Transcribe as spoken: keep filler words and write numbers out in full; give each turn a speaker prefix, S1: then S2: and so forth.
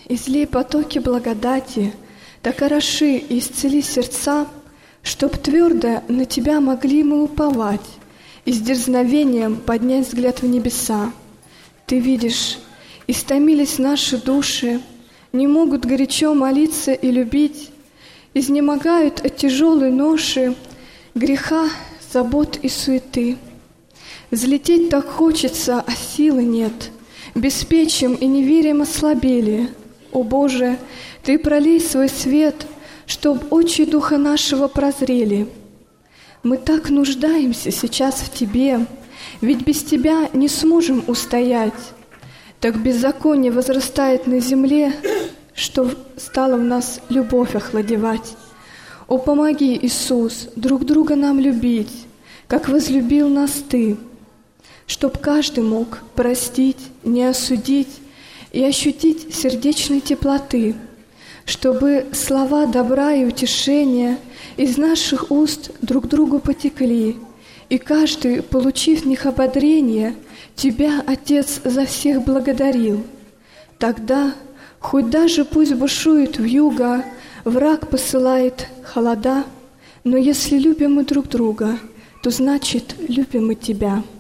S1: Излей потоки благодати, так хороши и исцели сердца, чтоб твердо на Тебя могли мы уповать и с дерзновением поднять взгляд в небеса. Ты видишь, истомились наши души, не могут горячо молиться и любить, изнемогают от тяжелой ноши, греха, забот и суеты. Взлететь так хочется, а силы нет, беспечием и неверием ослабели. О Боже, Ты пролей свой свет, чтоб очи духа нашего прозрели. Мы так нуждаемся сейчас в Тебе, ведь без Тебя не сможем устоять. Так беззаконие возрастает на земле, что стало в нас любовь охладевать. О, помоги, Иисус, друг друга нам любить, как возлюбил нас Ты, чтоб каждый мог простить, не осудить и ощутить сердечной теплоты, чтобы слова добра и утешения из наших уст друг другу потекли, и каждый, получив в них ободрение, Тебя, Отец, за всех благодарил. Тогда, хоть даже пусть бушует вьюга, враг посылает холода, но если любим мы друг друга, то значит, любим мы Тебя.